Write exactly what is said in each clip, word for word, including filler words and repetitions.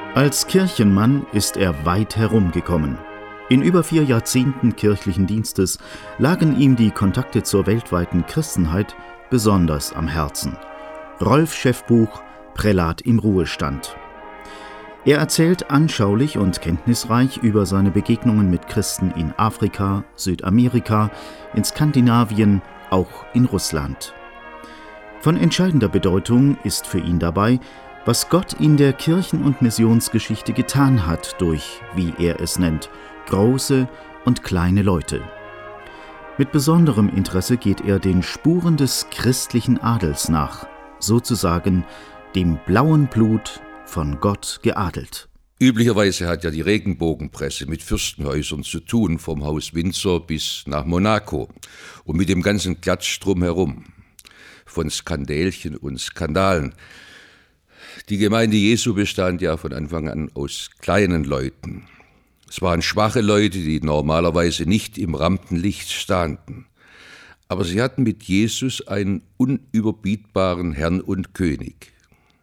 Als Kirchenmann ist er weit herumgekommen. In über vier Jahrzehnten kirchlichen Dienstes lagen ihm die Kontakte zur weltweiten Christenheit besonders am Herzen. Rolf Schäffbuch, Prälat im Ruhestand. Er erzählt anschaulich und kenntnisreich über seine Begegnungen mit Christen in Afrika, Südamerika, in Skandinavien, auch in Russland. Von entscheidender Bedeutung ist für ihn dabei, was Gott in der Kirchen- und Missionsgeschichte getan hat durch, wie er es nennt, große und kleine Leute. Mit besonderem Interesse geht er den Spuren des christlichen Adels nach, sozusagen dem blauen Blut von Gott geadelt. Üblicherweise hat ja die Regenbogenpresse mit Fürstenhäusern zu tun, vom Haus Windsor bis nach Monaco und mit dem ganzen Klatsch drumherum, von Skandälchen und Skandalen. Die Gemeinde Jesu bestand ja von Anfang an aus kleinen Leuten. Es waren schwache Leute, die normalerweise nicht im Rampenlicht standen. Aber sie hatten mit Jesus einen unüberbietbaren Herrn und König.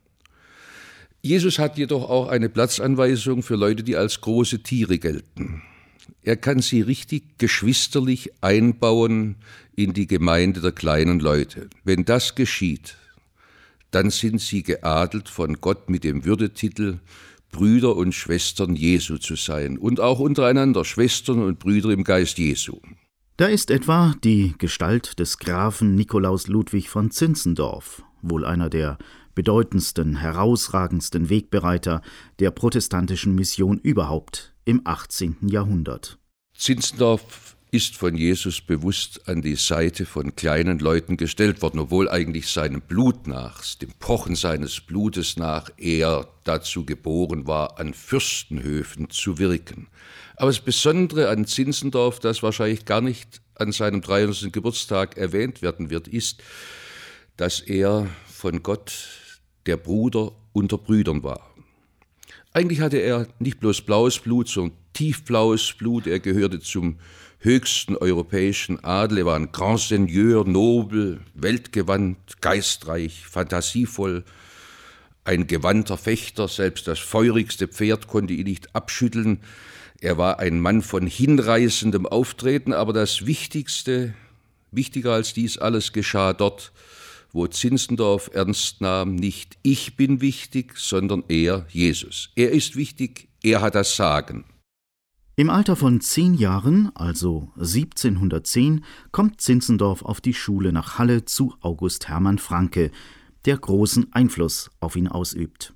Jesus hat jedoch auch eine Platzanweisung für Leute, die als große Tiere gelten. Er kann sie richtig geschwisterlich einbauen in die Gemeinde der kleinen Leute. Wenn das geschieht, dann sind sie geadelt von Gott mit dem Würdetitel, Brüder und Schwestern Jesu zu sein und auch untereinander Schwestern und Brüder im Geist Jesu. Da ist etwa die Gestalt des Grafen Nikolaus Ludwig von Zinzendorf, wohl einer der bedeutendsten, herausragendsten Wegbereiter der protestantischen Mission überhaupt im achtzehnten Jahrhundert. Zinzendorf ist von Jesus bewusst an die Seite von kleinen Leuten gestellt worden, obwohl eigentlich seinem Blut nach, dem Pochen seines Blutes nach, er dazu geboren war, an Fürstenhöfen zu wirken. Aber das Besondere an Zinzendorf, das wahrscheinlich gar nicht an seinem dreihundertsten Geburtstag erwähnt werden wird, ist, dass er von Gott der Bruder unter Brüdern war. Eigentlich hatte er nicht bloß blaues Blut, sondern tiefblaues Blut. Er gehörte zum höchsten europäischen Adel. Er war ein Grand Seigneur, nobel, weltgewandt, geistreich, fantasievoll, ein gewandter Fechter. Selbst das feurigste Pferd konnte ihn nicht abschütteln. Er war ein Mann von hinreißendem Auftreten, aber das Wichtigste, wichtiger als dies alles, geschah dort, wo Zinzendorf ernst nahm, nicht ich bin wichtig, sondern er, Jesus. Er ist wichtig, er hat das Sagen. Im Alter von zehn Jahren, also siebzehnhundertzehn, kommt Zinzendorf auf die Schule nach Halle zu August Hermann Francke, der großen Einfluss auf ihn ausübt.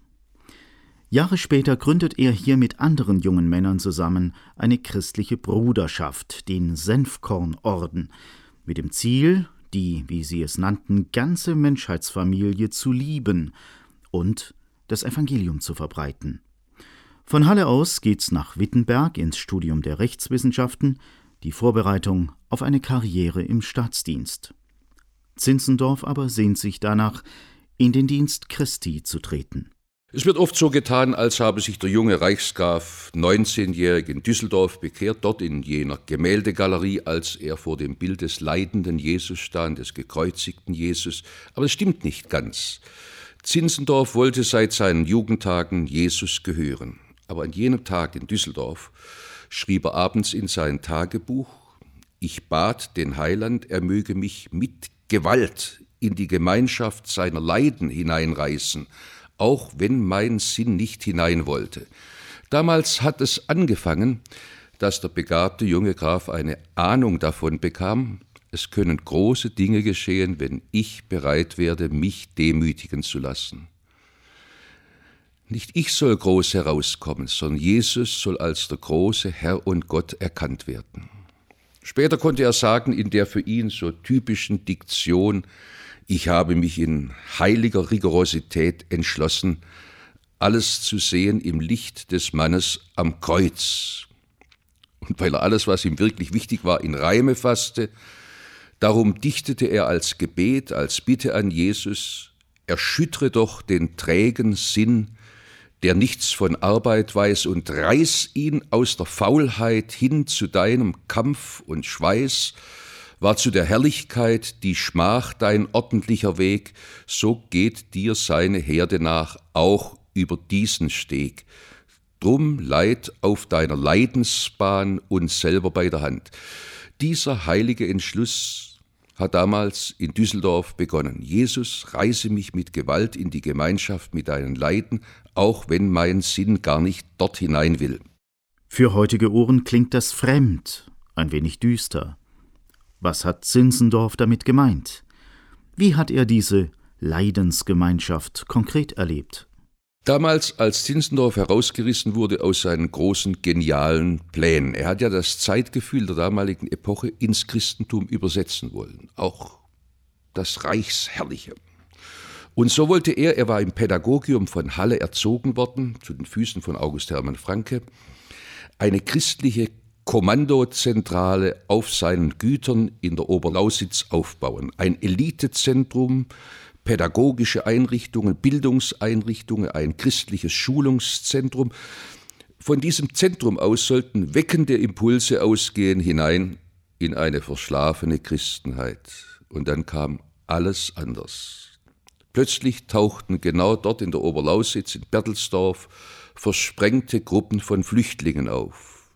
Jahre später gründet er hier mit anderen jungen Männern zusammen eine christliche Bruderschaft, den Senfkornorden, mit dem Ziel, die, wie sie es nannten, ganze Menschheitsfamilie zu lieben und das Evangelium zu verbreiten. Von Halle aus geht's nach Wittenberg ins Studium der Rechtswissenschaften, die Vorbereitung auf eine Karriere im Staatsdienst. Zinzendorf aber sehnt sich danach, in den Dienst Christi zu treten. Es wird oft so getan, als habe sich der junge Reichsgraf neunzehnjährig in Düsseldorf bekehrt, dort in jener Gemäldegalerie, als er vor dem Bild des leidenden Jesus stand, des gekreuzigten Jesus. Aber es stimmt nicht ganz. Zinzendorf wollte seit seinen Jugendtagen Jesus gehören. Aber an jenem Tag in Düsseldorf schrieb er abends in sein Tagebuch: Ich bat den Heiland, er möge mich mit Gewalt in die Gemeinschaft seiner Leiden hineinreißen, auch wenn mein Sinn nicht hinein wollte. Damals hat es angefangen, dass der begabte junge Graf eine Ahnung davon bekam, es können große Dinge geschehen, wenn ich bereit werde, mich demütigen zu lassen. Nicht ich soll groß herauskommen, sondern Jesus soll als der große Herr und Gott erkannt werden. Später konnte er sagen, in der für ihn so typischen Diktion: Ich habe mich in heiliger Rigorosität entschlossen, alles zu sehen im Licht des Mannes am Kreuz. Und weil er alles, was ihm wirklich wichtig war, in Reime fasste, darum dichtete er als Gebet, als Bitte an Jesus: Erschüttere doch den trägen Sinn, der nichts von Arbeit weiß, und reiß ihn aus der Faulheit hin zu deinem Kampf und Schweiß, war zu der Herrlichkeit die Schmach dein ordentlicher Weg, so geht dir seine Herde nach, auch über diesen Steg, Drum Leid auf deiner Leidensbahn uns selber bei der Hand. Dieser heilige Entschluss hat damals in Düsseldorf begonnen. Jesus, reiße mich mit Gewalt in die Gemeinschaft mit deinen Leiden, auch wenn mein Sinn gar nicht dort hinein will. Für heutige Ohren klingt das fremd, ein wenig düster. Was hat Zinzendorf damit gemeint? Wie hat er diese Leidensgemeinschaft konkret erlebt? Damals, als Zinzendorf herausgerissen wurde aus seinen großen, genialen Plänen. Er hat ja das Zeitgefühl der damaligen Epoche ins Christentum übersetzen wollen. Auch das Reichsherrliche. Und so wollte er, er war im Pädagogium von Halle erzogen worden, zu den Füßen von August Hermann Francke, eine christliche Kommandozentrale auf seinen Gütern in der Oberlausitz aufbauen. Ein Elitezentrum, pädagogische Einrichtungen, Bildungseinrichtungen, ein christliches Schulungszentrum. Von diesem Zentrum aus sollten weckende Impulse ausgehen hinein in eine verschlafene Christenheit. Und dann kam alles anders. Plötzlich tauchten genau dort in der Oberlausitz, in Berthelsdorf, versprengte Gruppen von Flüchtlingen auf.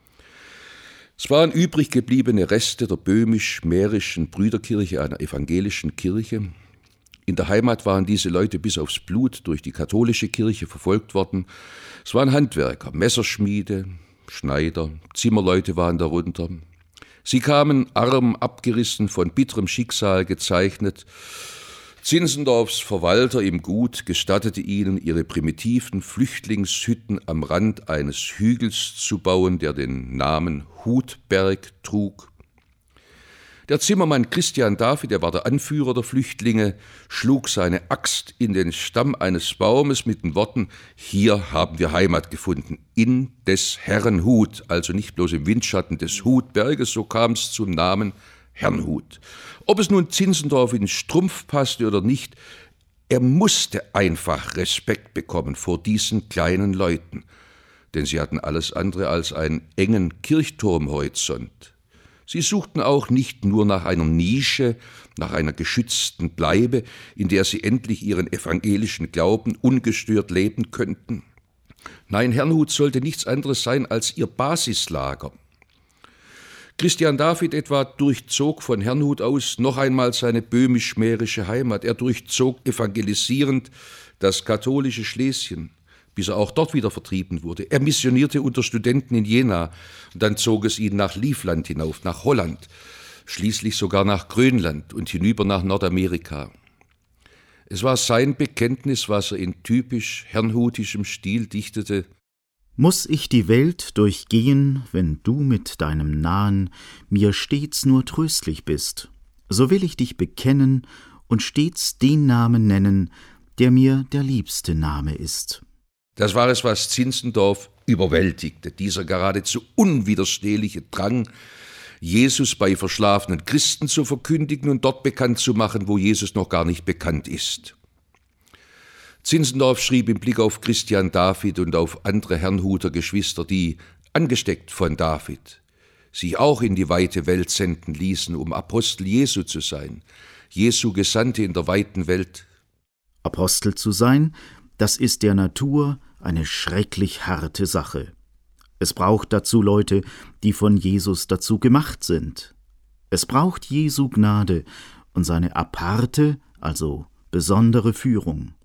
Es waren übrig gebliebene Reste der böhmisch-mährischen Brüderkirche, einer evangelischen Kirche. In der Heimat waren diese Leute bis aufs Blut durch die katholische Kirche verfolgt worden. Es waren Handwerker, Messerschmiede, Schneider, Zimmerleute waren darunter. Sie kamen arm, abgerissen, von bitterem Schicksal gezeichnet. Zinzendorfs Verwalter im Gut gestattete ihnen, ihre primitiven Flüchtlingshütten am Rand eines Hügels zu bauen, der den Namen Hutberg trug. Der Zimmermann Christian David, er war der Anführer der Flüchtlinge, schlug seine Axt in den Stamm eines Baumes mit den Worten: Hier haben wir Heimat gefunden, in des Herren Hut, also nicht bloß im Windschatten des Hutberges, so kam es zum Namen Herrnhut. Ob es nun Zinzendorf in den Strumpf passte oder nicht, er musste einfach Respekt bekommen vor diesen kleinen Leuten, denn sie hatten alles andere als einen engen Kirchturmhorizont. Sie suchten auch nicht nur nach einer Nische, nach einer geschützten Bleibe, in der sie endlich ihren evangelischen Glauben ungestört leben könnten. Nein, Herrnhut sollte nichts anderes sein als ihr Basislager. Christian David etwa durchzog von Herrnhut aus noch einmal seine böhmisch-mährische Heimat. Er durchzog evangelisierend das katholische Schlesien, bis er auch dort wieder vertrieben wurde. Er missionierte unter Studenten in Jena, und dann zog es ihn nach Livland hinauf, nach Holland, schließlich sogar nach Grönland und hinüber nach Nordamerika. Es war sein Bekenntnis, was er in typisch herrnhutischem Stil dichtete: Muss ich die Welt durchgehen, wenn du mit deinem Nahen mir stets nur tröstlich bist, so will ich dich bekennen und stets den Namen nennen, der mir der liebste Name ist. Das war es, was Zinzendorf überwältigte, dieser geradezu unwiderstehliche Drang, Jesus bei verschlafenen Christen zu verkündigen und dort bekannt zu machen, wo Jesus noch gar nicht bekannt ist. Zinzendorf schrieb im Blick auf Christian David und auf andere Herrnhuter Geschwister, die, angesteckt von David, sich auch in die weite Welt senden ließen, um Apostel Jesu zu sein, Jesu Gesandte in der weiten Welt. Apostel zu sein, das ist der Natur eine schrecklich harte Sache. Es braucht dazu Leute, die von Jesus dazu gemacht sind. Es braucht Jesu Gnade und seine aparte, also besondere Führung.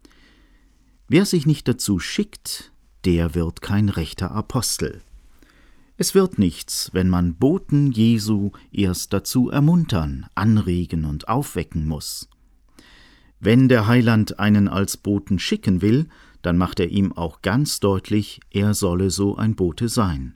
Wer sich nicht dazu schickt, der wird kein rechter Apostel. Es wird nichts, wenn man Boten Jesu erst dazu ermuntern, anregen und aufwecken muss. Wenn der Heiland einen als Boten schicken will, dann macht er ihm auch ganz deutlich, er solle so ein Bote sein.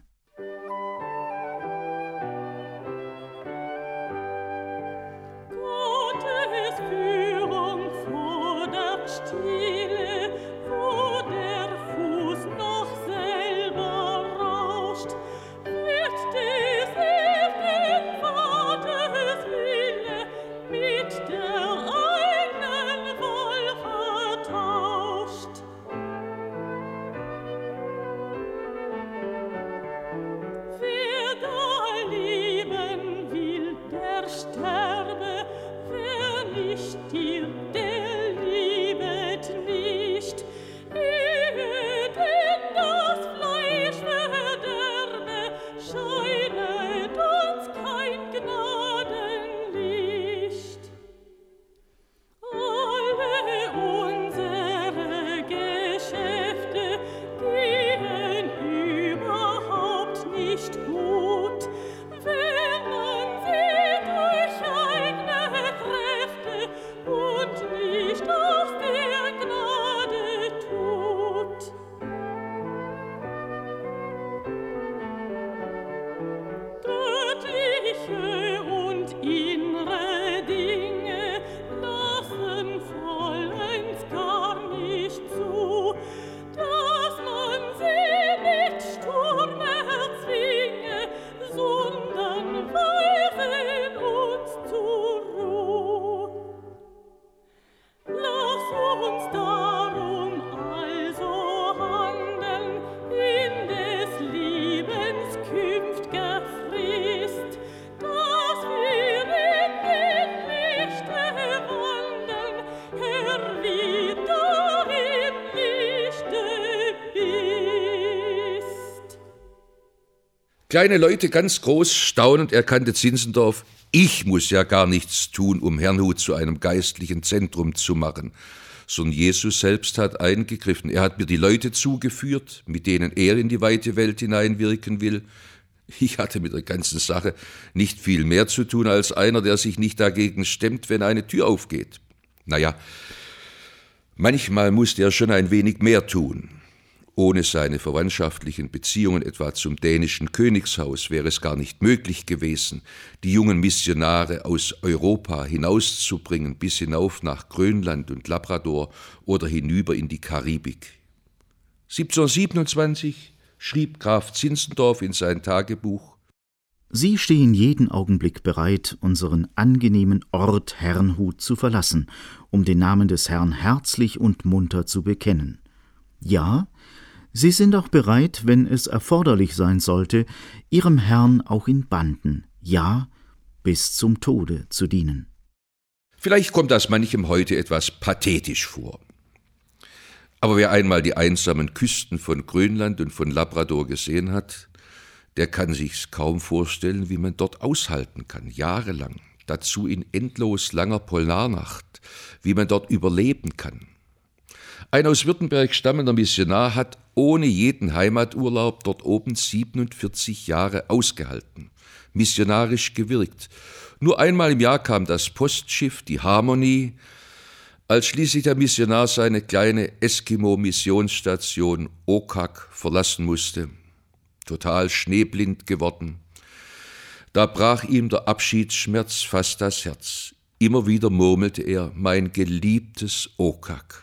Kleine Leute, ganz groß, staunend erkannte Zinzendorf, ich muss ja gar nichts tun, um Herrnhut zu einem geistlichen Zentrum zu machen, sondern Jesus selbst hat eingegriffen. Er hat mir die Leute zugeführt, mit denen er in die weite Welt hineinwirken will. Ich hatte mit der ganzen Sache nicht viel mehr zu tun als einer, der sich nicht dagegen stemmt, wenn eine Tür aufgeht. Naja, manchmal musste er schon ein wenig mehr tun. Ohne seine verwandtschaftlichen Beziehungen etwa zum dänischen Königshaus wäre es gar nicht möglich gewesen, die jungen Missionare aus Europa hinauszubringen, bis hinauf nach Grönland und Labrador oder hinüber in die Karibik. siebzehnhundertsiebenundzwanzig schrieb Graf Zinzendorf in sein Tagebuch: Sie stehen jeden Augenblick bereit, unseren angenehmen Ort Herrnhut zu verlassen, um den Namen des Herrn herzlich und munter zu bekennen. Ja, Sie sind auch bereit, wenn es erforderlich sein sollte, Ihrem Herrn auch in Banden, ja, bis zum Tode zu dienen. Vielleicht kommt das manchem heute etwas pathetisch vor. Aber wer einmal die einsamen Küsten von Grönland und von Labrador gesehen hat, der kann sich's kaum vorstellen, wie man dort aushalten kann, jahrelang, dazu in endlos langer Polarnacht, wie man dort überleben kann. Ein aus Württemberg stammender Missionar hat ohne jeden Heimaturlaub dort oben siebenundvierzig Jahre ausgehalten, missionarisch gewirkt. Nur einmal im Jahr kam das Postschiff, die Harmony, als schließlich der Missionar seine kleine Eskimo-Missionsstation Okak verlassen musste, total schneeblind geworden. Da brach ihm der Abschiedsschmerz fast das Herz. Immer wieder murmelte er: Mein geliebtes Okak.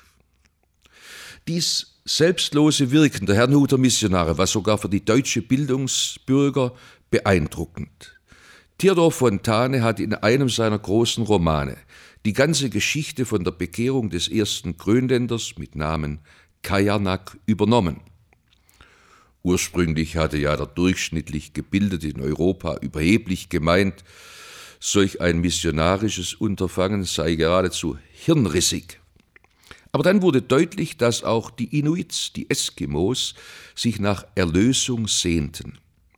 Dies selbstlose Wirken der Herrnhuter Missionare war sogar für die deutsche Bildungsbürger beeindruckend. Theodor Fontane hat in einem seiner großen Romane die ganze Geschichte von der Bekehrung des ersten Grönländers mit Namen Kajanak übernommen. Ursprünglich hatte ja der durchschnittlich Gebildete in Europa überheblich gemeint, solch ein missionarisches Unterfangen sei geradezu hirnrissig. Aber dann wurde deutlich, dass auch die Inuits, die Eskimos, sich nach Erlösung sehnten.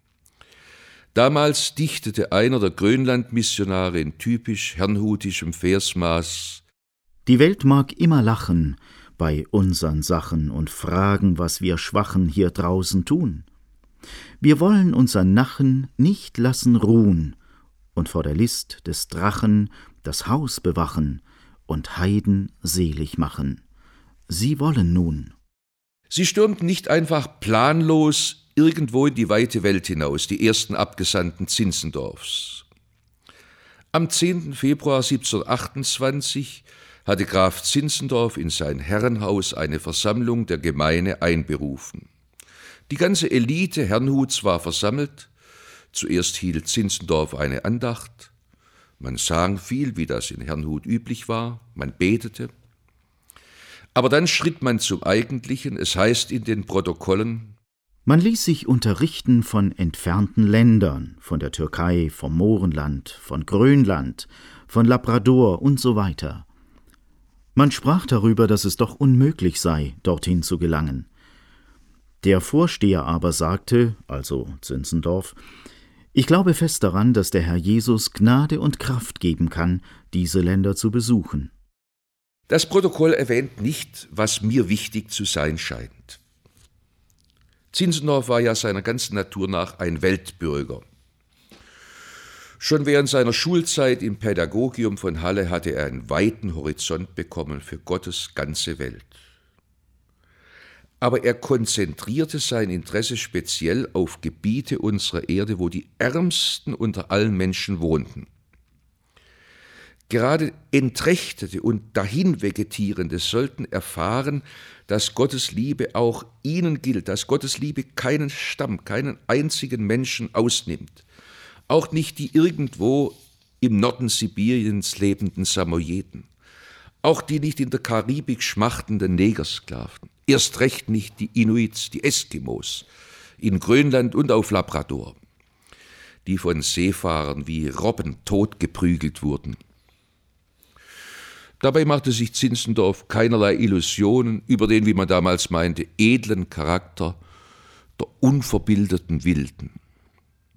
Damals dichtete einer der Grönland-Missionare in typisch herrnhutischem Versmaß: Die Welt mag immer lachen bei unsern Sachen und fragen, was wir Schwachen hier draußen tun. Wir wollen unsern Nachen nicht lassen ruhen und vor der List des Drachen das Haus bewachen und Heiden selig machen. Sie wollen nun. Sie stürmten nicht einfach planlos irgendwo in die weite Welt hinaus, die ersten Abgesandten Zinzendorfs. Am zehnten Februar siebzehnhundertachtundzwanzig hatte Graf Zinzendorf in sein Herrenhaus eine Versammlung der Gemeine einberufen. Die ganze Elite Herrnhuts war versammelt. Zuerst hielt Zinzendorf eine Andacht. Man sang viel, wie das in Herrnhut üblich war, man betete. Aber dann schritt man zum Eigentlichen. Es heißt in den Protokollen: Man ließ sich unterrichten von entfernten Ländern, von der Türkei, vom Mohrenland, von Grönland, von Labrador und so weiter. Man sprach darüber, dass es doch unmöglich sei, dorthin zu gelangen. Der Vorsteher aber sagte, also Zinzendorf: Ich glaube fest daran, dass der Herr Jesus Gnade und Kraft geben kann, diese Länder zu besuchen. Das Protokoll erwähnt nicht, was mir wichtig zu sein scheint. Zinzendorf war ja seiner ganzen Natur nach ein Weltbürger. Schon während seiner Schulzeit im Pädagogium von Halle hatte er einen weiten Horizont bekommen für Gottes ganze Welt. Aber er konzentrierte sein Interesse speziell auf Gebiete unserer Erde, wo die Ärmsten unter allen Menschen wohnten. Gerade Entrechtete und Dahinvegetierende sollten erfahren, dass Gottes Liebe auch ihnen gilt, dass Gottes Liebe keinen Stamm, keinen einzigen Menschen ausnimmt, auch nicht die irgendwo im Norden Sibiriens lebenden Samoyeden, auch die nicht in der Karibik schmachtenden Negersklaven, erst recht nicht die Inuits, die Eskimos, in Grönland und auf Labrador, die von Seefahrern wie Robben totgeprügelt wurden. Dabei machte sich Zinzendorf keinerlei Illusionen über den, wie man damals meinte, edlen Charakter der unverbildeten Wilden.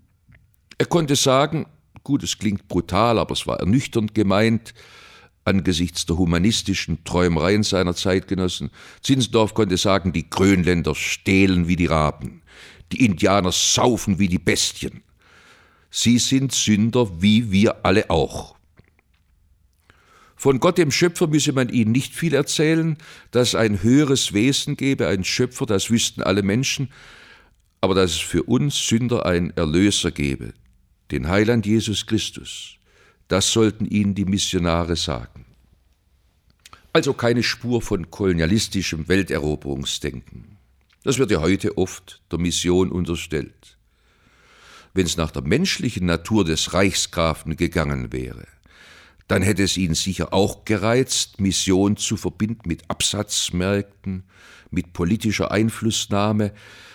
Er konnte sagen, gut, es klingt brutal, aber es war ernüchternd gemeint, angesichts der humanistischen Träumereien seiner Zeitgenossen. Zinzendorf konnte sagen, die Grönländer stehlen wie die Raben, die Indianer saufen wie die Bestien. Sie sind Sünder wie wir alle auch. Von Gott dem Schöpfer müsse man ihnen nicht viel erzählen, dass es ein höheres Wesen gebe, ein Schöpfer, das wüssten alle Menschen, aber dass es für uns Sünder einen Erlöser gebe, den Heiland Jesus Christus. Das sollten ihnen die Missionare sagen. Also keine Spur von kolonialistischem Welteroberungsdenken. Das wird ja heute oft der Mission unterstellt. Wenn es nach der menschlichen Natur des Reichsgrafen gegangen wäre, dann hätte es ihn sicher auch gereizt, Mission zu verbinden mit Absatzmärkten, mit politischer Einflussnahme.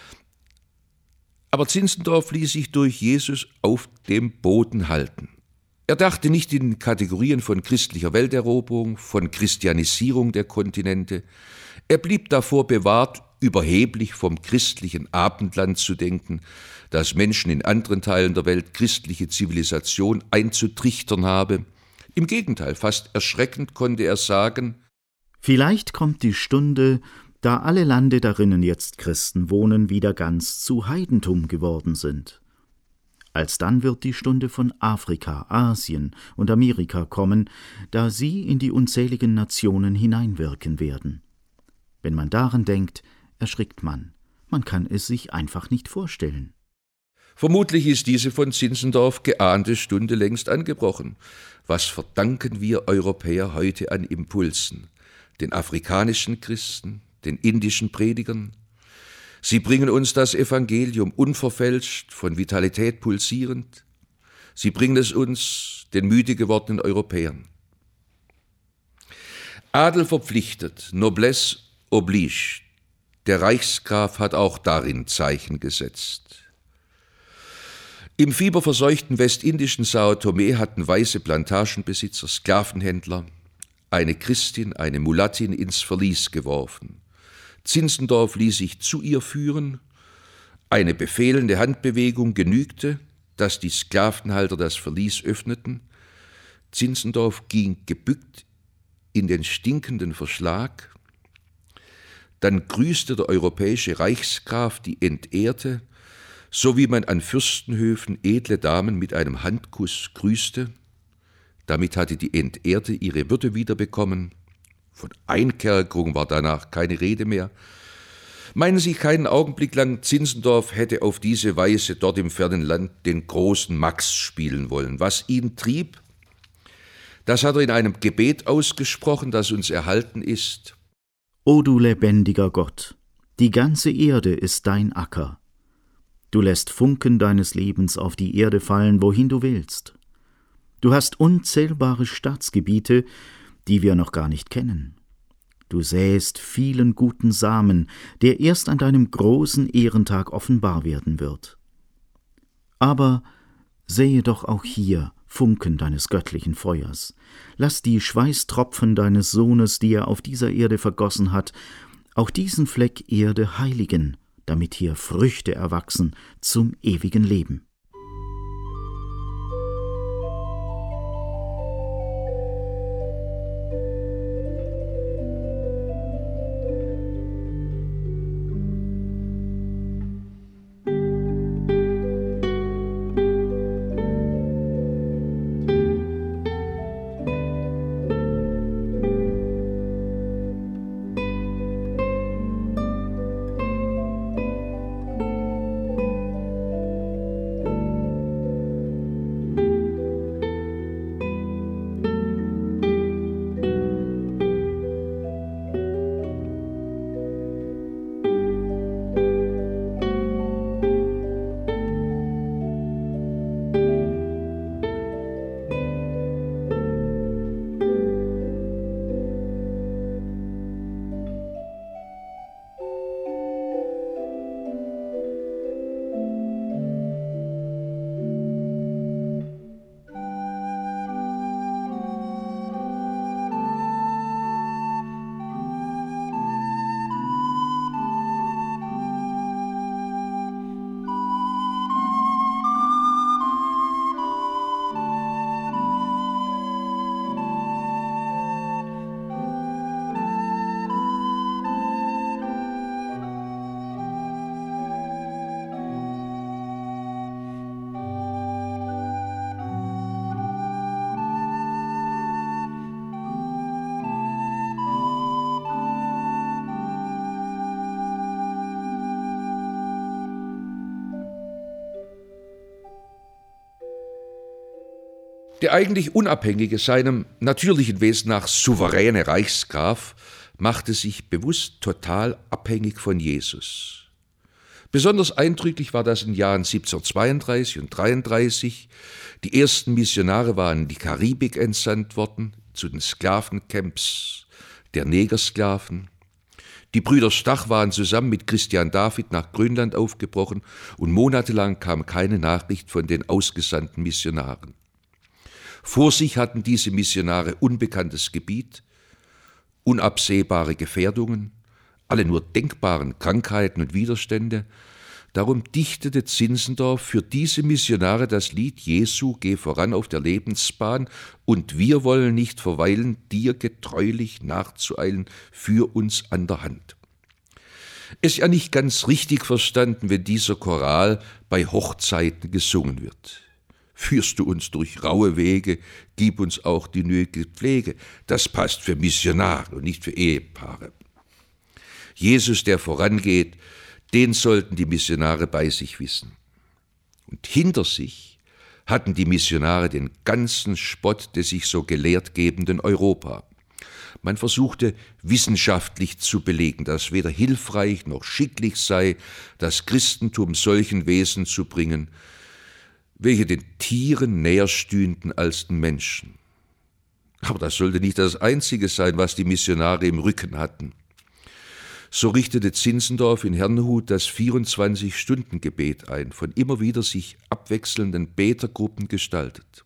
Aber Zinzendorf ließ sich durch Jesus auf dem Boden halten. Er dachte nicht in Kategorien von christlicher Welteroberung, von Christianisierung der Kontinente. Er blieb davor bewahrt, überheblich vom christlichen Abendland zu denken, das Menschen in anderen Teilen der Welt christliche Zivilisation einzutrichtern habe. Im Gegenteil, fast erschreckend konnte er sagen: Vielleicht kommt die Stunde, da alle Lande, darinnen jetzt Christen wohnen, wieder ganz zu Heidentum geworden sind. Alsdann wird die Stunde von Afrika, Asien und Amerika kommen, da sie in die unzähligen Nationen hineinwirken werden. Wenn man daran denkt, erschrickt man. Man kann es sich einfach nicht vorstellen. Vermutlich ist diese von Zinzendorf geahnte Stunde längst angebrochen. Was verdanken wir Europäer heute an Impulsen? Den afrikanischen Christen, den indischen Predigern? Sie bringen uns das Evangelium unverfälscht, von Vitalität pulsierend. Sie bringen es uns, den müde gewordenen Europäern. Adel verpflichtet, Noblesse oblige. Der Reichsgraf hat auch darin Zeichen gesetzt. Im fieberverseuchten westindischen Sao Tome hatten weiße Plantagenbesitzer, Sklavenhändler, eine Christin, eine Mulattin ins Verlies geworfen. Zinzendorf ließ sich zu ihr führen. Eine befehlende Handbewegung genügte, dass die Sklavenhalter das Verlies öffneten. Zinzendorf ging gebückt in den stinkenden Verschlag. Dann grüßte der europäische Reichsgraf die Entehrte, so wie man an Fürstenhöfen edle Damen mit einem Handkuss grüßte. Damit hatte die Entehrte ihre Würde wiederbekommen. Von Einkerkerung war danach keine Rede mehr. Meinen Sie keinen Augenblick lang, Zinzendorf hätte auf diese Weise dort im fernen Land den großen Max spielen wollen. Was ihn trieb, das hat er in einem Gebet ausgesprochen, das uns erhalten ist. O du lebendiger Gott, die ganze Erde ist dein Acker. Du lässt Funken deines Lebens auf die Erde fallen, wohin du willst. Du hast unzählbare Staatsgebiete, die wir noch gar nicht kennen. Du sähst vielen guten Samen, der erst an deinem großen Ehrentag offenbar werden wird. Aber sähe doch auch hier Funken deines göttlichen Feuers. Lass die Schweißtropfen deines Sohnes, die er auf dieser Erde vergossen hat, auch diesen Fleck Erde heiligen, damit hier Früchte erwachsen zum ewigen Leben. Der eigentlich unabhängige, seinem natürlichen Wesen nach souveräne Reichsgraf machte sich bewusst total abhängig von Jesus. Besonders eindrücklich war das in den Jahren siebzehnhundertzweiunddreißig und dreiunddreißig. Die ersten Missionare waren in die Karibik entsandt worden, zu den Sklavencamps der Negersklaven. Die Brüder Stach waren zusammen mit Christian David nach Grönland aufgebrochen und monatelang kam keine Nachricht von den ausgesandten Missionaren. Vor sich hatten diese Missionare unbekanntes Gebiet, unabsehbare Gefährdungen, alle nur denkbaren Krankheiten und Widerstände. Darum dichtete Zinzendorf für diese Missionare das Lied Jesu, geh voran auf der Lebensbahn und wir wollen nicht verweilen, dir getreulich nachzueilen, für uns an der Hand. Es ist ja nicht ganz richtig verstanden, wenn dieser Choral bei Hochzeiten gesungen wird. Führst du uns durch raue Wege, gib uns auch die nötige Pflege. Das passt für Missionare und nicht für Ehepaare. Jesus, der vorangeht, den sollten die Missionare bei sich wissen. Und hinter sich hatten die Missionare den ganzen Spott des sich so gelehrt gebenden Europa. Man versuchte wissenschaftlich zu belegen, dass weder hilfreich noch schicklich sei, das Christentum solchen Wesen zu bringen, welche den Tieren näher stünden als den Menschen. Aber das sollte nicht das Einzige sein, was die Missionare im Rücken hatten. So richtete Zinzendorf in Herrnhut das vierundzwanzig-Stunden-Gebet ein, von immer wieder sich abwechselnden Betergruppen gestaltet.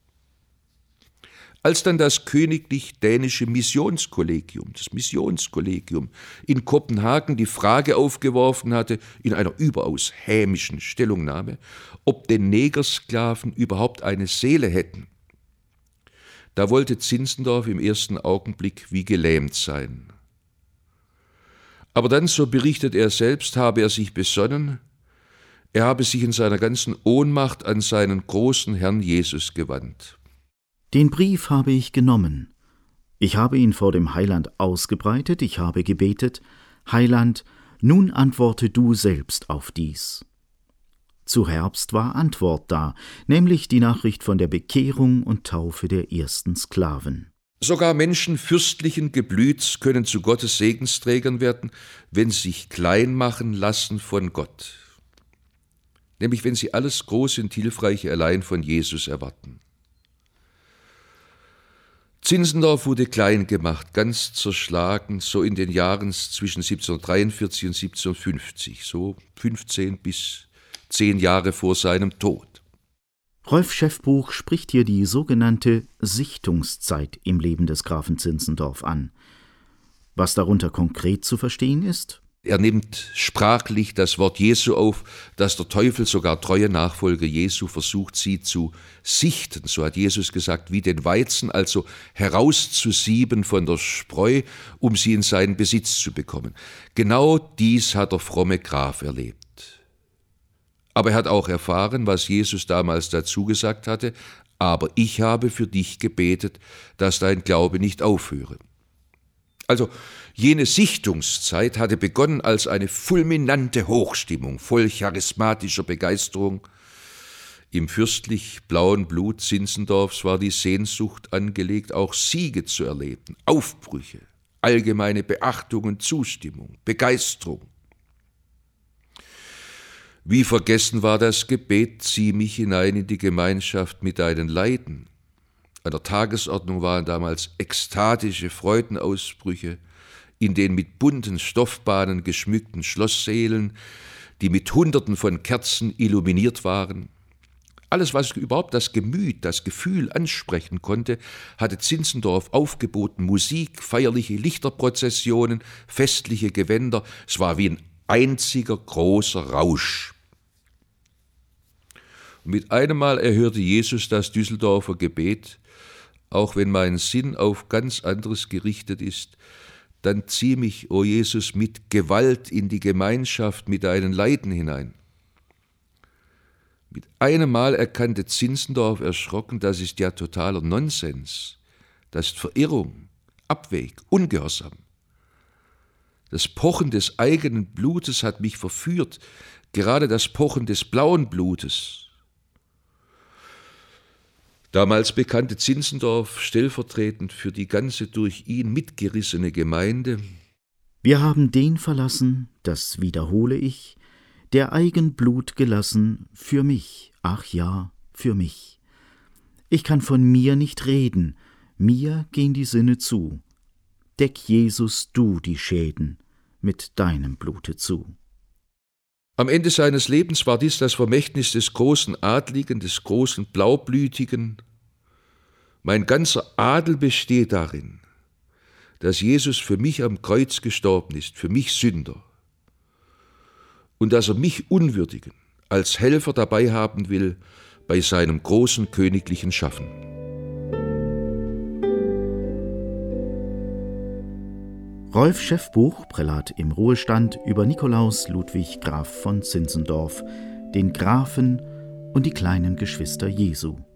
Als dann das königlich-dänische Missionskollegium, das Missionskollegium in Kopenhagen die Frage aufgeworfen hatte, in einer überaus hämischen Stellungnahme, ob denn Negersklaven überhaupt eine Seele hätten, da wollte Zinzendorf im ersten Augenblick wie gelähmt sein. Aber dann, so berichtet er selbst, habe er sich besonnen, er habe sich in seiner ganzen Ohnmacht an seinen großen Herrn Jesus gewandt. Den Brief habe ich genommen. Ich habe ihn vor dem Heiland ausgebreitet, ich habe gebetet, Heiland, nun antworte du selbst auf dies. Zu Herbst war Antwort da, nämlich die Nachricht von der Bekehrung und Taufe der ersten Sklaven. Sogar Menschen fürstlichen Geblüts können zu Gottes Segensträgern werden, wenn sie sich klein machen lassen von Gott. Nämlich wenn sie alles Große und Hilfreiche allein von Jesus erwarten. Zinzendorf wurde klein gemacht, ganz zerschlagen, so in den Jahren zwischen siebzehnhundertdreiundvierzig und siebzehnhundertfünfzig, so fünfzehn bis zehn Jahre vor seinem Tod. Rolf Schäffbuch spricht hier die sogenannte Sichtungszeit im Leben des Grafen Zinzendorf an. Was darunter konkret zu verstehen ist? Er nimmt sprachlich das Wort Jesu auf, dass der Teufel sogar treue Nachfolger Jesu versucht, sie zu sichten, so hat Jesus gesagt, wie den Weizen, also herauszusieben von der Spreu, um sie in seinen Besitz zu bekommen. Genau dies hat der fromme Graf erlebt. Aber er hat auch erfahren, was Jesus damals dazu gesagt hatte, aber ich habe für dich gebetet, dass dein Glaube nicht aufhöre. Also jene Sichtungszeit hatte begonnen als eine fulminante Hochstimmung, voll charismatischer Begeisterung. Im fürstlich blauen Blut Zinzendorfs war die Sehnsucht angelegt, auch Siege zu erleben, Aufbrüche, allgemeine Beachtung und Zustimmung, Begeisterung. Wie vergessen war das Gebet, zieh mich hinein in die Gemeinschaft mit deinen Leiden. An der Tagesordnung waren damals ekstatische Freudenausbrüche in den mit bunten Stoffbahnen geschmückten Schlosssälen, die mit Hunderten von Kerzen illuminiert waren. Alles, was überhaupt das Gemüt, das Gefühl ansprechen konnte, hatte Zinzendorf aufgeboten. Musik, feierliche Lichterprozessionen, festliche Gewänder. Es war wie ein einziger großer Rausch. Und mit einem Mal erhörte Jesus das Düsseldorfer Gebet, auch wenn mein Sinn auf ganz anderes gerichtet ist, dann zieh mich, o Jesus, mit Gewalt in die Gemeinschaft mit deinen Leiden hinein. Mit einem Mal erkannte Zinzendorf erschrocken, das ist ja totaler Nonsens, das ist Verirrung, Abweg, Ungehorsam. Das Pochen des eigenen Blutes hat mich verführt, gerade das Pochen des blauen Blutes. Damals bekannte Zinzendorf stellvertretend für die ganze durch ihn mitgerissene Gemeinde: Wir haben den verlassen, das wiederhole ich, der eigen Blut gelassen, für mich, ach ja, für mich. Ich kann von mir nicht reden, mir gehen die Sinne zu. Deck, Jesus, du die Schäden mit deinem Blute zu. Am Ende seines Lebens war dies das Vermächtnis des großen Adligen, des großen Blaublütigen. Mein ganzer Adel besteht darin, dass Jesus für mich am Kreuz gestorben ist, für mich Sünder, und dass er mich Unwürdigen als Helfer dabei haben will bei seinem großen königlichen Schaffen. Rolf Schäffbuch, Prälat im Ruhestand, über Nikolaus Ludwig Graf von Zinzendorf, den Grafen und die kleinen Geschwister Jesu.